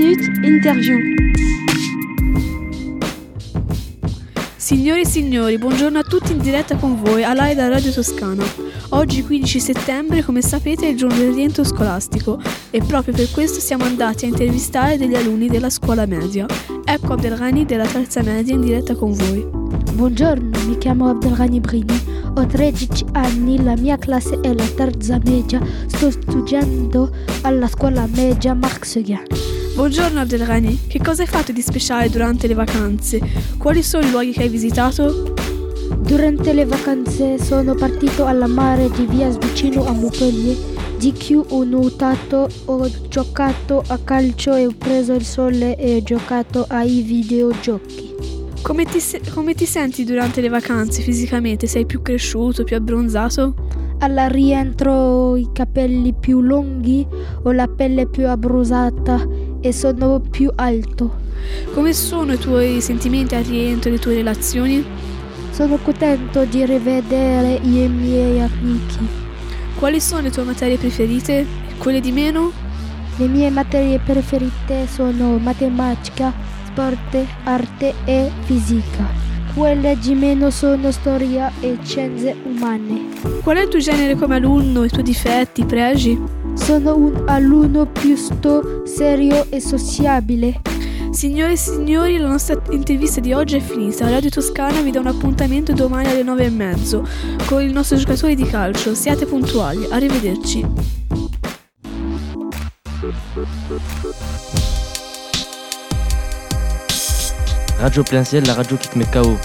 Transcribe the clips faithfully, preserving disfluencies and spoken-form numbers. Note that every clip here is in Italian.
Minute Interview. Signore e signori, buongiorno a tutti in diretta con voi all'Aida Radio Toscana. Oggi quindici settembre, come sapete, è il giorno del rientro scolastico e proprio per questo siamo andati a intervistare degli alunni della scuola media. Ecco Abdelghani della terza media in diretta con voi. Buongiorno, mi chiamo Abdelghani Brini, ho tredici anni, la mia classe è la terza media, sto studiando alla scuola media Marc Seguin. Buongiorno Abdelghani, che cosa hai fatto di speciale durante le vacanze? Quali sono i luoghi che hai visitato? Durante le vacanze sono partito alla mare di Vias vicino a Montpellier. Di più ho nuotato, ho giocato a calcio e ho preso il sole e ho giocato ai videogiochi. Come ti, se- come ti senti durante le vacanze fisicamente? Sei più cresciuto, più abbronzato? Al rientro ho i capelli più lunghi, ho la pelle più abbrusata e sono più alto. Come sono i tuoi sentimenti al rientro e le tue relazioni? Sono contento di rivedere i miei amici. Quali sono le tue materie preferite e quelle di meno? Le mie materie preferite sono matematica, sport, arte e fisica. Quelle di meno sono storia e scienze umane. Qual è il tuo genere come alunno, i tuoi difetti, i pregi? Sono un alunno piuttosto serio e sociabile. Signore e signori, la nostra intervista di oggi è finita. Radio Toscana vi dà un appuntamento domani alle nove e mezzo con il nostro giocatore di calcio. Siate puntuali. Arrivederci. Radio Plein Ciel, la radio qui te met K O.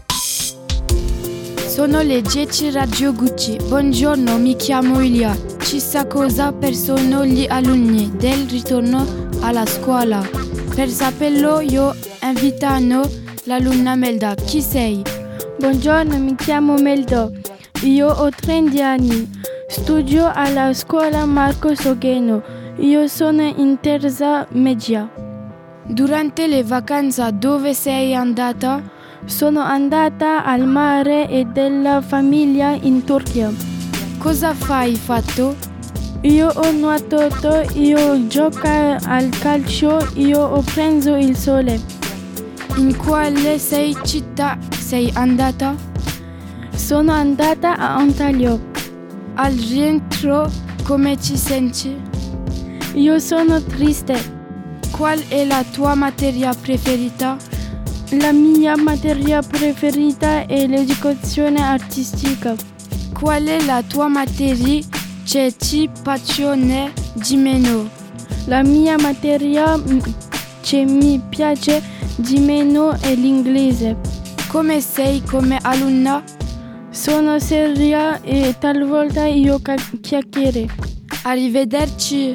Sono le dieci Radio Gucci. Buongiorno, mi chiamo Ilia. Ci sa cosa per sono gli alunni del ritorno alla scuola. Per saperlo io invitano l'alunna Melda. Chi sei? Buongiorno, mi chiamo Melda. Io ho trenta anni. Studio alla scuola Marco Seguin. Io sono in terza media. Durante le vacanze dove sei andata? Sono andata al mare e della famiglia in Turchia. Cosa fai fatto? Io ho nuotato, io ho giocato al calcio, io ho preso il sole. In quale sei città sei andata? Sono andata a Antalya. Al rientro come ti senti? Io sono triste. Qual è la tua materia preferita? La mia materia preferita è l'educazione artistica. Qual è la tua materia che ti passiona di meno? La mia materia che mi piace di meno è l'inglese. Come sei come alunna? Sono seria e talvolta io chiacchiere. Arrivederci.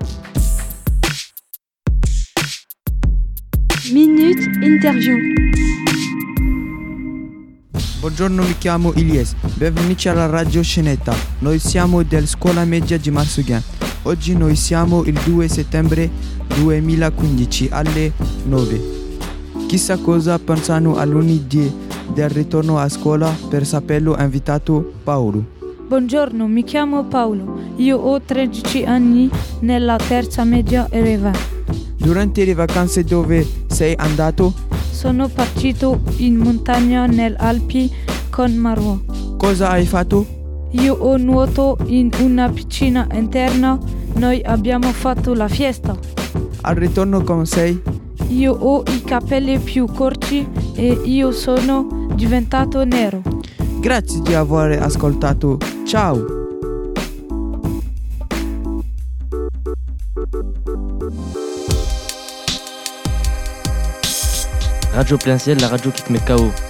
Minute Interview. Buongiorno, mi chiamo Ilyes, benvenuti alla Radio Scenetta. Noi siamo della scuola media di Marc Seguin. Oggi noi siamo il due settembre duemilaquindici alle nove. Chissà cosa pensano alunni di, del ritorno a scuola, per saperlo ho invitato Paolo. Buongiorno, mi chiamo Paolo. Io ho tredici anni nella terza media Erevan. Durante le vacanze dove sei andato? Sono partito in montagna nelle Alpi con Marwa. Cosa hai fatto? Io ho nuotato in una piscina interna. Noi abbiamo fatto la fiesta. Al ritorno come sei? Io ho i capelli più corti e io sono diventato nero. Grazie di aver ascoltato. Ciao! Radio Plein Ciel, la radio qui te met K O.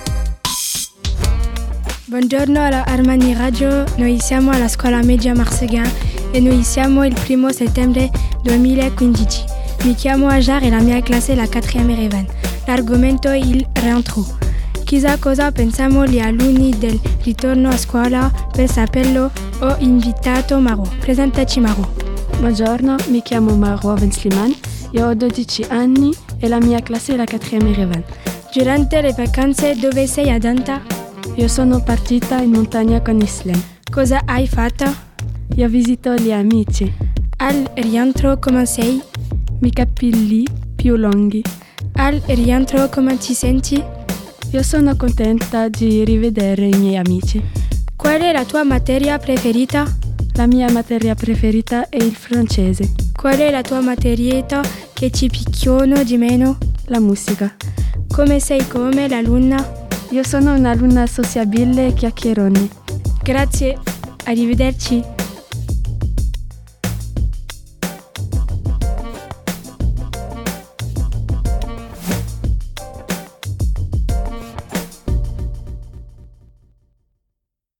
Buongiorno alla Armani Radio, noi siamo alla scuola media Marc Seguin e noi siamo il primo settembre duemilaquindici. Mi chiamo Ajar e la mia classe è la quatrième Erevan. L'argomento è il rientro. Chissà cosa pensano gli alunni del ritorno a scuola, per saperlo ho invitato Maro. Presentaci Maro. Buongiorno, mi chiamo Marwa Ben Sliman, io ho dodici anni e la mia classe è la quatrième Erevan. Durante le vacanze dove sei andata? Io sono partita in montagna con Islam. Cosa hai fatto? Io visito gli amici. Al rientro come sei? i capelli più lunghi. Al rientro come ti senti? Io sono contenta di rivedere i miei amici. Qual è la tua materia preferita? La mia materia preferita è il francese. Qual è la tua materia che ti picchiono di meno? La musica. Come sei come l'alunna? Io sono un'alunna sociabile e chiacchierone. Grazie, arrivederci.